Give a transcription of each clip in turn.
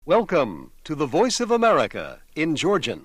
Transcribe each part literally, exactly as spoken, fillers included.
Welcome to the Voice of America in Georgian.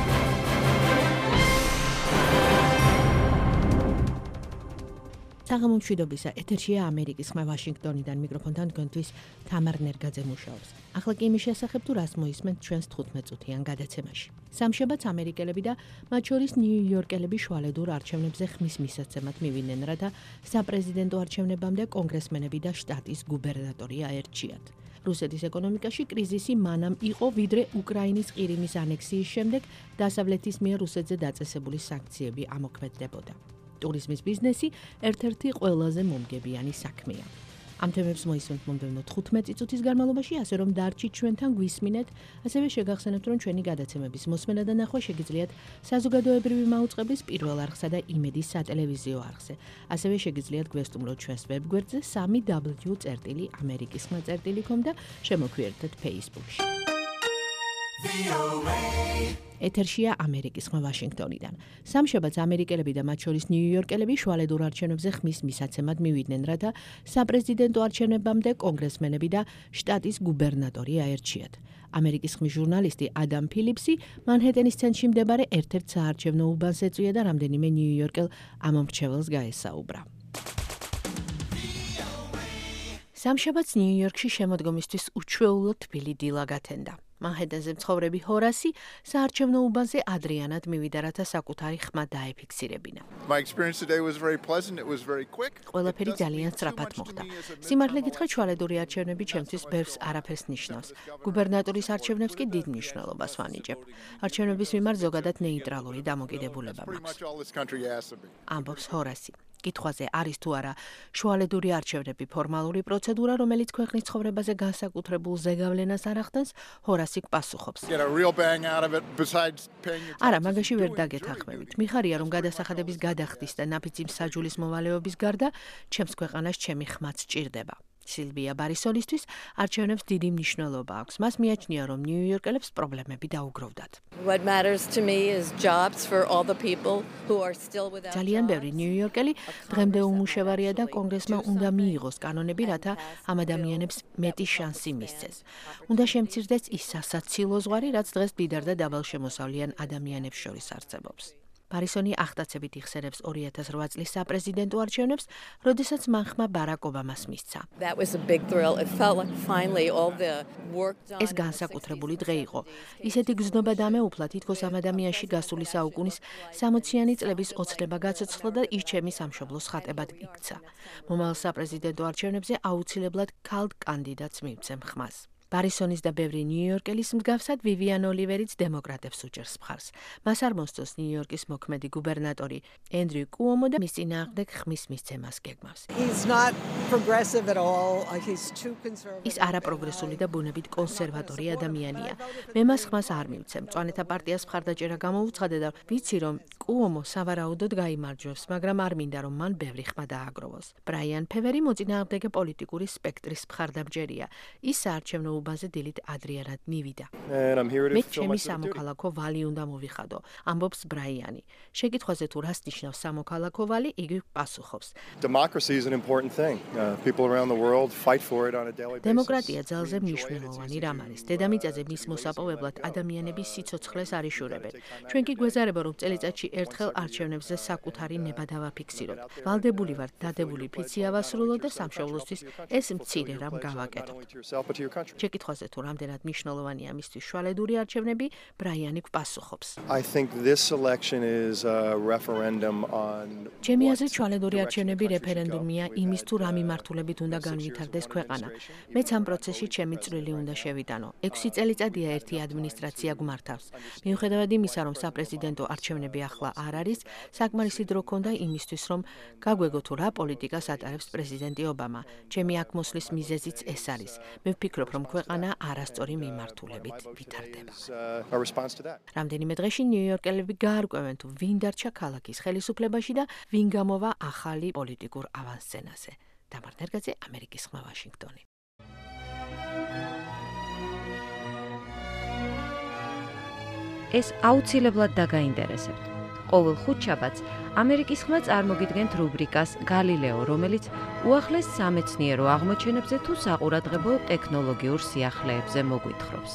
საღამომშვიდობისა ეთერშია ამერიკის ხმა ვაშინგტონიდან მიკროფონთან თქვენთვის თამარ ნერგაძე მუშაობს. ახლა კი იმის შესახებ თუ რას მოისმენთ ჩვენს თხუთმეტ წუთიან გადაცემაში. სამშაბათს ამერიკელები და მათ შორის ნიუ-იორკელები შუალედურ არჩევნებზე ხმის მისაცემად მივიდნენ, რათა საპრეზიდენტო არჩევნებამდე კონგრესმენები და შტატის გუბერნატორი აერჩიათ. რუსეთის ეკონომიკაში კრიზისი მანამ იყო, ვიდრე უკრაინის ყირიმის ანექსიის შემდეგ დასავლეთის მიერ რუსეთზე დაწესებული სანქციები ამოქმედდებოდა. ტურიზმის ბიზნესი ერთ-ერთი ყველაზე მომგებიანი საქმეა. ამ თემებს მოისმენთ მომდევნო თხუთმეტი წუთის განმავლობაში, ასე რომ დარჩით ჩვენთან გვისმინეთ, ასევე შეგახსენებთ, რომ ჩვენი გადაცემების მოსმენა და ნახვა შეგიძლიათ საზოგადოებრივი მაუწყებლის პირველ არხსა და იმედის სატელევიზიო არხზე. ასევე შეგიძლიათ გვესტუმროთ ჩვენს ვებგვერდზე სამი დაბლიუ წერტილი ამერიკის ხმა წერტილი კომ და შემოგვიერთეთ Facebook-ში. ეთერშია ამერიკის ხმა ვაშინგტონიდან. სამშაბათს ამერიკელები და მათ შორის ნიუ-იორკელები შუალედურ არჩევნებზე ხმის მისაცემად მივიდნენ, რათა საპრეზიდენტო არჩევნებამდე კონგრესმენები და შტატის გუბერნატორი აერჩიათ. ამერიკის ხმის ჟურნალისტი ადამ ფილიპსი მანჰეტენის ცენტრში მდებარე ერთ-ერთ საარჩევნო უბანს ეწვია და რამდენიმე ნიუ-იორკელ ამომრჩეველს გაესაუბრა. სამშაბათს ნიუ-იორკში შემოდგომისთვის უჩვეულო თბილი დილა გათენდა. მანჰეტენზე მცხოვრები ჰორასი საარჩევნო უბანზე ადრიანად მივიდა, რათა საკუთარი ხმა დაეფიქსირებინა. ყველაფერი ძალიან სწრაფად მოხდა. სიმართლე გითხრათ, შუალედური არჩევნები ჩემთვის ბევრს არაფერს ნიშნავს. გუბერნატორის არჩევნებს კი დიდ მნიშვნელობას ვანიჭებ. არჩევნების მიმართ ზოგადად ნეიტრალური დამოკიდებულება მაქვს. ამბობს ჰორასი. კითხვაზე არის თუ არა შუალედური არჩევნები ფორმალური პროცედურა, რომელიც ქვეყნის ცხოვრებაზე განსაკუთრებულ ზეგავლენას არ ახდენს, ჰორასი პასუხობს. არა, მაგაში ვერ დაგეთანხმებით. მიხარია, რომ გადასახადების გადახდის და ნაფიცი მსაჯულის მოვალეობის გარდა, ჩემს ქვეყანას ჩემი ხმაც სჭირდება. სილვია ბარისონისთვის არჩევნებს დიდი მნიშვნელობა აქვს. მას მიაჩნია, რომ ნიუ-იორკელებს პრობლემები დაუგროვდათ. ძალიან ბევრი ნიუ-იორკელი დღემდე უმუშევარია და კონგრესმა უნდა მიიღოს კანონები, რათა ამ ადამიანებს მეტი შანსი მისცეს. უნდა შემცირდეს ის სასაცილო ზღვარი, რაც დღეს მდიდარ და დაბალშემოსავლიან ადამიანებს შორის არსებობს. ბარისონი ახდაცებით იხსენებს ორი ათას რვა წლის საპრეზიდენტო არჩევნებს, როდესაც მან ხმა ბარაკ ობამას მისცა. ეს განსაკუთრებული დღე იყო. ისეთი გზნობა დამეუფლა, თითქოს ამ ადამიანში გასული საუკუნის სამოციანი წლების ოცნება გაცოცხლა და ის ჩემი სამშობლოს ხატებად იქცა. მომავალ საპრეზიდენტო არჩევნებზე აუცილებლად ქალ კანდიდატს მივცემ ხმას. ბარისონის და ბევრი ნიუ-იორკელის მსგავსად ვივიან ოლივერიც დემოკრატებს უჭერს მხარს. მას არ მოსწონს ნიუ-იორკის მოქმედი გუბერნატორი ენდრიუ კუომო და მის წინააღმდეგ ხმის მისცემას გეგმავს. ის არაპროგრესული და ბუნებით კონსერვატორი ადამიანია. მე მას ხმას არ მივცემ. მწვანეთა პარტიას მხარდაჭერა გამოუცხადე და ვიცი, რომ კუომო სავარაუდოდ გაიმარჯვებს, მაგრამ არ მინდა, რომ მან ბევრი ხმა დააგროვოს. ბრაიან ფევერი მოწინააღმდეგე პოლიტიკური სპექტრის მხარდამჭერია. ის საარჩევნო უბანზე დილით ადრიანად მივიდა. მე ჩემი სამოქალაქო ვალი უნდა მოვიხადო, ამბობს ბრაიანი. შეკითხვაზე თუ რას ნიშნავს სამოქალაქო ვალი, იგი პასუხობს. დემოკრატია ძალზე მნიშვნელოვანი რამ არის. დედამიწაზე მის მოსაპოვებლად ადამიანები სიცოცხლეს არ იშურებენ. ჩვენ კი გვეზარება, რომ წელიწადში ერთხელ არჩევნებზე საკუთარი ნება დავაფიქსიროთ. ვალდებული ვართ დადებული ფიცი ავასრულო და სამშობლოსთვის ეს მცირე რამ გავაკეთოთ. შეკითხვაზე თუ რამდენად მნიშვნელოვანია მისთვის შუალედური არჩევნები, ბრაიანი პასუხობს. ჩემი აზრით შუალედური არჩევნები რეფერენდუმია იმის თუ რა მიმართულებით უნდა განვითარდეს ქვეყანა. მეც ამ პროცესში ჩემი წვლილი უნდა შევიტანო. ექვსი წელიწადია ერთი ადმინისტრაცია გვმართავს. მიუხედავად იმისა, რომ საპრეზიდენტო არჩევნები ახლა არ არის, საკმარისი დრო ქონდა იმისთვის, რომ გაგვეგო თუ რა პოლიტიკას ატარებს პრეზიდენტი ობამა. ჩემი აქ მოსვლის მიზეზიც ეს არის. მე ვფიქრობ, რომ ქვეყანა არასწორი მიმართულებით ვითარდება. რამდენიმე დღეში ნიუ-იორკელები გაარკვევენ თუ ვინ დარჩა ქალაქის ხელისუფლებაში და ვინ გამოვა ახალი პოლიტიკურ ავანსცენაზე. თამარ ნერგაძე, ამერიკის ხმა ვაშინგტონი. ეს აუცილებლად დაგაინტერესებთ. ყოველ ხუთშაბათს ამერიკის ხმა წარმოგიდგენთ რუბრიკას გალილეო, რომელიც უახლეს სამეცნიერო აღმოჩენებზე თუ საყურადღებო ტექნოლოგიურ სიახლეებზე მოგვითხრობს.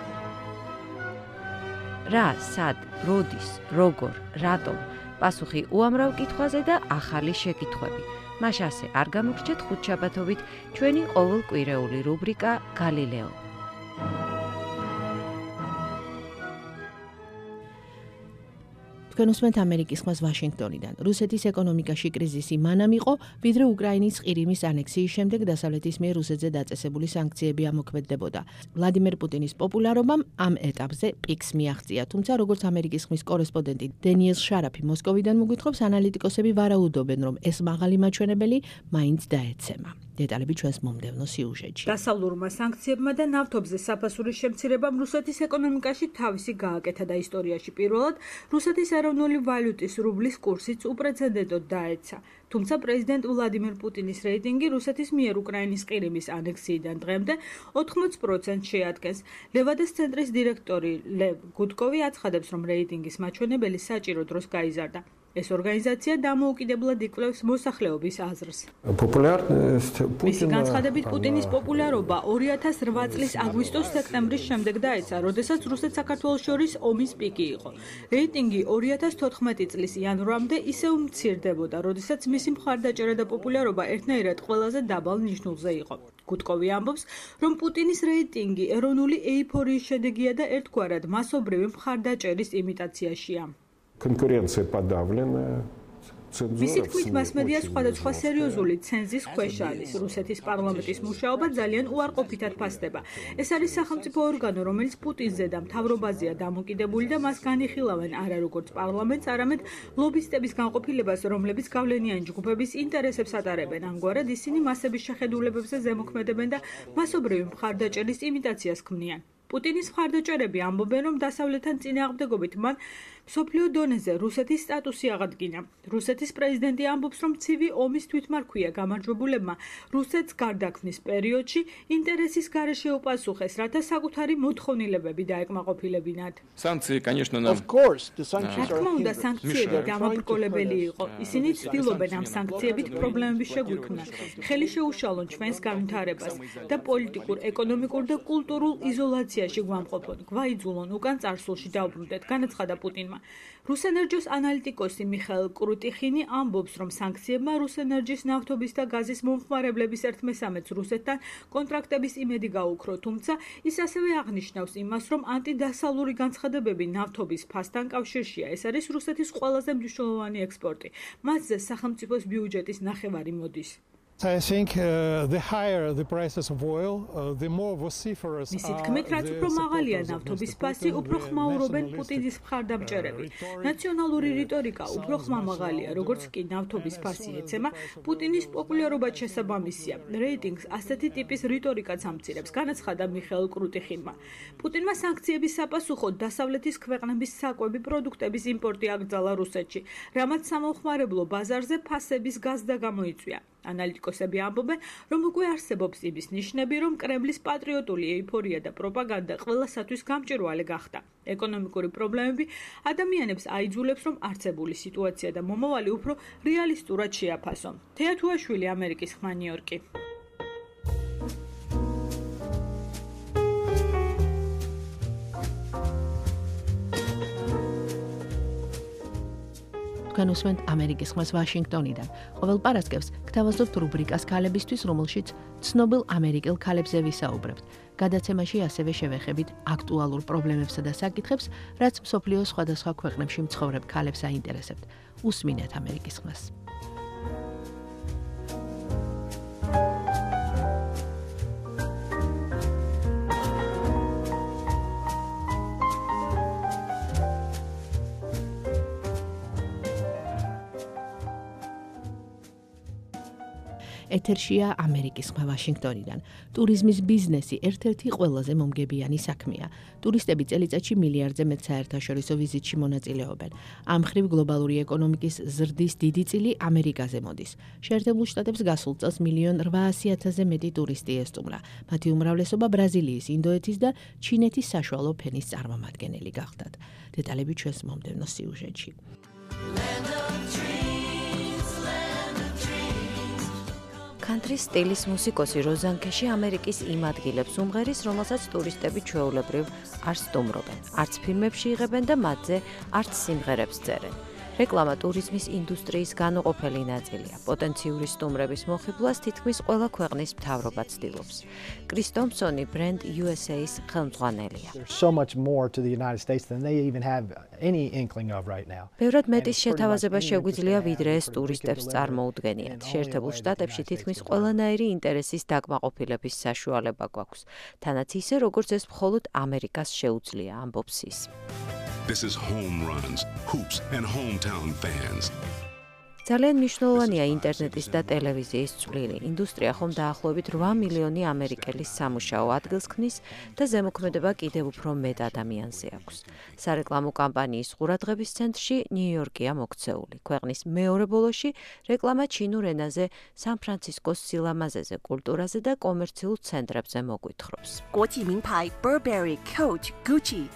რა, სად, როდის, როგორ, რატომ, პასუხი უამრავ კითხვაზე და ახალი შეკითხვები. მას ასე არ გამოგრჩეთ ხუთშაბათობით ჩვენი ყოველკვირეული რუბრიკა გალილეო. თქვენ უსმენთ ამერიკის ხმას ვაშინგტონიდან. რუსეთის ეკონომიკაში კრიზისი მანამ იყო, ვიდრე უკრაინის ყირიმის ანექსიის შემდეგ დასავლეთის მიერ რუსეთზე დაწესებული სანქციები ამოქმედდებოდა. ვლადიმერ პუტინის პოპულარობამ ამ ეტაპზე პიკს მიაღწია, თუმცა როგორც ამერიკის ხმის კორესპონდენტი დენიელ შარაფი მოსკოვიდან მოგვითხრობს, ანალიტიკოსები ვარაუდობენ, რომ ეს მაღალი მაჩვენებელი მაინც დაეცემა. დეტალები ჩვენს მომდევნო სიუჟეტში. დასავლურმა სანქციებმა და ნავთობზე საფასურის შემცირებამ რუსეთის ეკონომიკაში თავისი გააკეთა და ისტორიაში პირველად რუსეთის ეროვნული ვალუტის რუბლის კურსიც უპრეცედენტოდ დაეცა. თუმცა პრეზიდენტ ვლადიმერ პუტინის რეიტინგი რუსეთის მიერ უკრაინის ყირიმის ანექსიიდან დღემდე ოთხმოც პროცენტს შეადგენს. ლევადეს ცენტრის დირექტორი ლევ გუდკოვი აცხადებს, რომ რეიტინგის მაჩვენებელი საჭირო დროს გაიზარდა. ეს ორგანიზაცია დამოუკიდებლად იკვლევს მოსახლეობის აზრს. მისი განცხადებით პუტინის პოპულარობა ორი ათას რვა წლის აგვისტოს-სექტემბრის შემდეგ დაეცა, როდესაც რუსეთ-საქართველოს შორის ომის პიკი იყო. რეიტინგი ორი ათას თოთხმეტი წლის იანვრამდე ისევ მცირდებოდა, როდესაც მისი მხარდაჭერა და პოპულარობა ერთნაირად ყველაზე დაბალ ნიშნულზე იყო. გუდკოვი ამბობს, რომ პუტინის რეიტინგი ეროვნული ეიფორიის შედეგია და ერთგვარად მასობრივი მხარდაჭერის იმიტაციაშია. Конкуренция подавленная. მისი თქმით, მასმედია სხვადასხვა სერიოზული ცენზის ქვეშ არის. რუსეთის პარლამენტის მუშაობა ძალიან უარყოფითად ფასდება. ეს არის სახელმწიფო ორგანო, რომელიც პუტინზე და მთავრობაზეა დამოკიდებული და მას განიხილავენ არა როგორც პარლამენტს, არამედ ლობისტების განყოფილებას, რომლებიც გავლენიანი ჯგუფების ინტერესებს ატარებენ. ამგვარად ისინი მასების შეხედულებებზე ზემოქმედებენ და მასობრივი მხარდაჭერის იმიტაციას ქმნიან. პუტინის მხარდაჭერები ამბობენ, რომ დასავლეთთან წინააღმდეგობით მან მსოფლიო დონეზე რუსეთის სტატუსი აღადგინა. რუსეთის პრეზიდენტი ამბობს, რომ ცივი ომის თვითმარქვია გამარჯვებულებმა რუსეთს გარდაქმნის პერიოდში ინტერესის გარეშე უპასუხეს, რათა საკუთარი მოთხოვნილებები დაეკმაყოფილებინათ. Санкции, конечно, нам. რა თქმა უნდა, სანქციები დამაბრკოლებელი იყო. ისინი ცდილობენ ამ სანქციებით პრობლემების შეგვიქმნას, ხელი შეუშალონ ჩვენს განვითარებას და პოლიტიკურ, ეკონომიკურ და კულტურულ იზოლაციაში გვამყოფონ, გვაიძულონ უკან წარსულში დავბრუნდეთ, განაცხადა პუტინმა. რუსენერჯოს ანალიტიკოსი მიხაილ კრუტიხინი ამბობს, რომ სანქციებმა რუსენერჯის ნავთობის და გაზის მომხმარებლების ერთ მესამედს რუსეთთან კონტრაქტების იმედი გაუქრო, თუმცა ის ასევე აღნიშნავს იმას, რომ ანტიდასავლური განცხადებები ნავთობის ფასთან კავშირშია. ეს არის რუსეთის ყველაზე მნიშვნელოვანი ექსპორტი. მასზე სახელმწიფოს ბიუჯეტის ნახევარი მოდის. I think uh, the higher the prices of oil, uh, the more vociferous are. Მისი თქმით, რაც უფრო მაღალია ნავთობის ფასი, უფრო ხმაურობენ პუტინის მხარდამჭერები. ნაციონალური რიტორიკა უფრო ხმამაღალია, როგორც კი ნავთობის ფასი ეცემა, პუტინის პოპულარობა შესაბამისია. რეიტინგს ასეთი ტიპის რიტორიკაც ამცირებს, განაცხადა მიხაილ კრუტიხინმა. პუტინმა სანქციების საპასუხოდ დასავლეთის ქვეყნების საკვები პროდუქტების იმპორტი აკრძალა რუსეთში, რამაც სამომხმარებლო ბაზარზე ფასების გაზდა გამოიწვია. ანალიტიკოსები ამბობენ, რომ უკვე არსებობს იმის ნიშნები, რომ კრემლის პატრიოტული ეიფორია და პროპაგანდა ყველასათვის გამჭვირვალე გახდა. ეკონომიკური პრობლემები ადამიანებს აიძულებს, რომ არსებული სიტუაცია და მომავალი უფრო რეალისტურად შეაფასონ. თეა თუაშვილი, ამერიკის ხმა, ნიუ-იორკი. თქვენ უსმენთ ამერიკის ხმას ვაშინგტონიდან. ყოველ პარასკევს გთავაზობთ რუბრიკას ქალებისთვის, რომელშიც ცნობილ ამერიკელ ქალებზე ვისაუბრებთ. გადაცემაში ასევე შევეხებით აქტუალურ პრობლემებსა და საკითხებს, რაც მსოფლიოს სხვადასხვა ქვეყნებში მცხოვრებ ქალებს აინტერესებთ. უსმინეთ ამერიკის ხმას. ეთერშია ამერიკის ხმა ვაშინგტონიდან. ტურიზმის ბიზნესი ერთ-ერთი ყველაზე მომგებიანი საქმეა. ტურისტები წელიწადში მილიარდზე მეტ საერთაშორისო ვიზიტში მონაწილეობენ. ამ მხრივ გლობალური ეკონომიკის ზრდის დიდი წილი ამერიკაზე მოდის. შეერთებულ შტატებს გასულ წელს მილიონ რვაასი ათასზე მეტი ტურისტი ესტუმრა. მათი უმრავლესობა ბრაზილიის, ინდოეთის და ჩინეთის საშუალო ფენის წარმომადგენელი გახდათ. დეტალები ჩვენს მომდევნო სიუჟეტში. Country სტილის მუსიკოსი როზან ქეში ამერიკის იმ ადგილებს უმღერის, რომელსაც ტურისტები ჩვეულებრივ არ სტუმრობენ, არც ფილმებში იღებენ და მათზე არც სიმღერებს წერენ. რეკლამა ტურიზმის ინდუსტრიის განუყოფელი ნაწილია. პოტენციური სტუმრების მოხიბლას თითქმის ყველა ქვეყნის მთავრობა ცდილობს. კრის თომპსონი ბრენდ U S A-ის ხელმძღვანელია. So much more to the United States than they even have any inkling of right now. ბევრად მეტის შეთავაზება შეგვიძლია ვიდრე ეს ტურისტებს წარმოუდგენიათ. შეერთებულ შტატებში თითქმის ყველანაირი ინტერესის დაკმაყოფილების საშუალება გვაქვს. თანაც ისე, როგორც ეს მხოლოდ ამერიკას შეუძლია, ამბობს ის. This is home runs, hoops and hometown fans. ძალიან მნიშვნელოვანია ინტერნეტის და ტელევიზიის წვლილი. ინდუსტრია ხომ დაახლოებით რვა მილიონი ამერიკელის სამუშაო ადგილს ქმნის და ზემოქმედება კიდევ უფრო მეტ ადამიანზე აქვს. სარეკლამო კამპანიის ყურადღების ცენტრში ნიუ-იორკია მოქცეული. ქვეყნის მეორე ბოლოში რეკლამა ჩინურ ენაზე სან-ფრანცისკოს სილამაზეზე, კულტურაზე და კომერციულ ცენტრებზე მოგვითხრობს. 国际名牌 Burberry, Coach, Gucci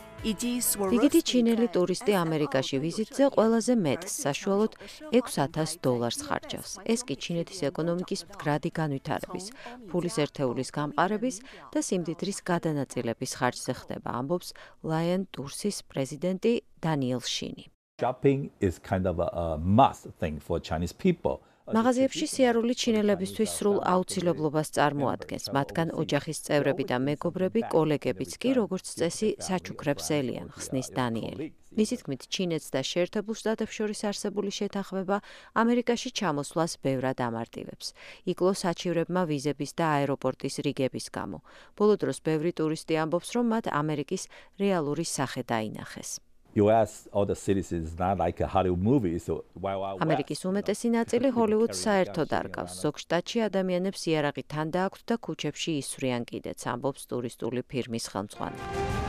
იგივე ჩინელი ტურისტი ამერიკაში ვიზიტზე ყველაზე მეტს, საშუალოდ ექვს ათას დოლარს ხარჯავს. ეს კი ჩინეთის ეკონომიკის მდგრადი განვითარების, ფულის ერთეულის გამყარების და სიმდიდრის გადანაწილების ხარჯზე ხდება, ამბობს Lion Tours-ის პრეზიდენტი დანიელ შინი. Shopping is kind of a, a must thing for Chinese people. მაღაზიებში სიარული ჩინელებისთვის სრულ აუცილებლობას წარმოადგენს. მათგან ოჯახის წევრები და მეგობრები, კოლეგებიც კი, როგორც წესი, საჩუქრებს ელიან, ხსნის დანიელი. მისი თქმით, ჩინეთს და შეერთებულ შტატებს შორის არსებული შეთანხმება ამერიკაში ჩამოსვლას ბევრად ამარტივებს. იკლო საჩივრებმა ვიზების და აეროპორტის რიგების გამო. ბოლო დროს ბევრი ტურისტი ამბობს, რომ მათ ამერიკის რეალური სახე დაინახეს. U S all the cities is not like a Hollywood movie, so while I ამერიკის უმეტესი ნაწილი ჰოლივუდს საერთოდ არ გავს. ზოგ შტატში ადამიანებს იარაღი თან დააქვთ და ქუჩებში ისვრიან კიდეც, ამბობს ტურისტული ფირმის ხელმძღვანელი.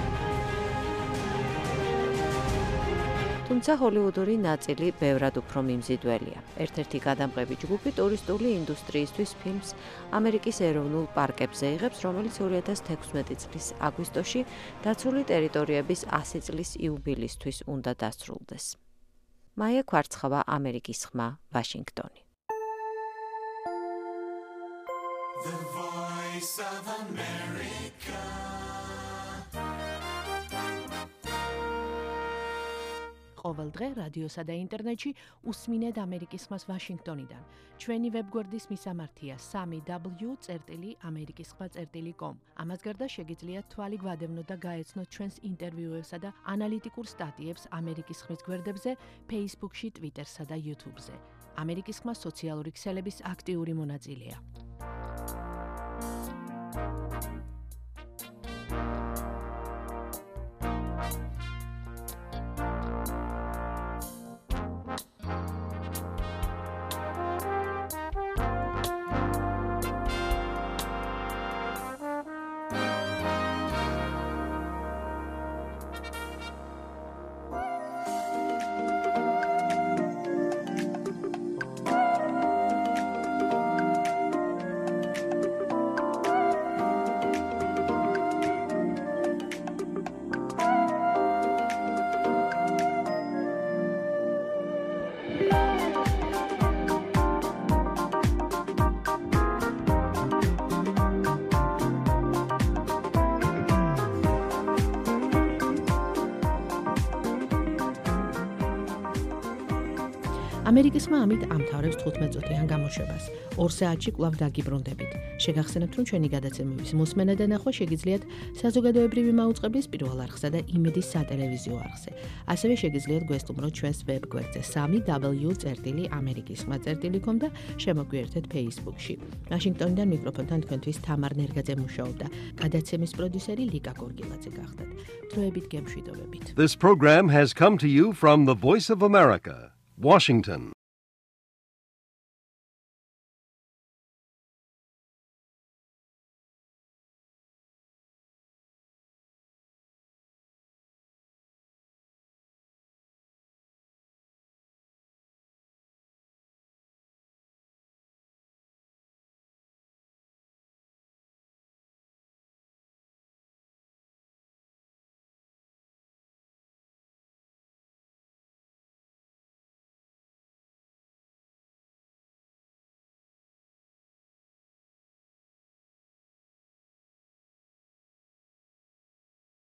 თუმცა ჰოლივუდური ნაწილი ბევრად უფრო მიმზიდველია. ერთ-ერთი გადამღები ჯგუფი ტურისტული ინდუსტრიისთვის ფილმს ამერიკის ეროვნულ პარკებზე იღებს, რომელიც ორი ათას თექვსმეტი წლის აგვისტოში დაცული ტერიტორიების ასი წლის იუბილისთვის უნდა დასრულდეს. მაია კვარცხავა, ამერიკის ხმა, ვაშინგტონი. The Voice of America. ყოველ დღე რადიოსა და ინტერნეტში უსმინეთ ამერიკის ხმას ვაშინგტონიდან. ჩვენი ვებგვერდის მისამართია სამი w წერტილი ამერიკის ხმა წერტილი com. ამას გარდა შეგიძლიათ თვალი გვადევნოთ და გაეცნოთ ჩვენს ინტერვიუებსა და ანალიტიკურ სტატიებს ამერიკის ხმის გვერდებზე, Facebook-ში, Twitter-სა და YouTube-ზე. ამერიკის ხმა სოციალური ქსელების აქტიური მონაწილეა. ამერიკის ხმა ამით ამთავრებს თხუთმეტ-წუთიან გამოშვებას. ორ საათში კვლავ დაგიბრუნდებით. შეგახსენებთ, რომ ჩვენი გადაცემების მოსმენა და ნახვა შეგიძლიათ საზოგადოებრივი მაუწყებლის პირველ არხსა და იმედის სატელევიზიო არხზე. ასევე შეგიძლიათ გვესტუმროთ ჩვენს ვებგვერდზე სამი w წერტილი ამერიკის ხმა წერტილი com და შემოგვიერთეთ Facebook-ში. ვაშინგტონიდან მიკროფონთან თქვენთვის თამარ ნერგაძე მუშაობდა. გადაცემის პროდიუსერი ლიკა გორგილაძე გახდათ. დროებით გემშვიდობებით. This program has come to you from the Voice of America, Washington.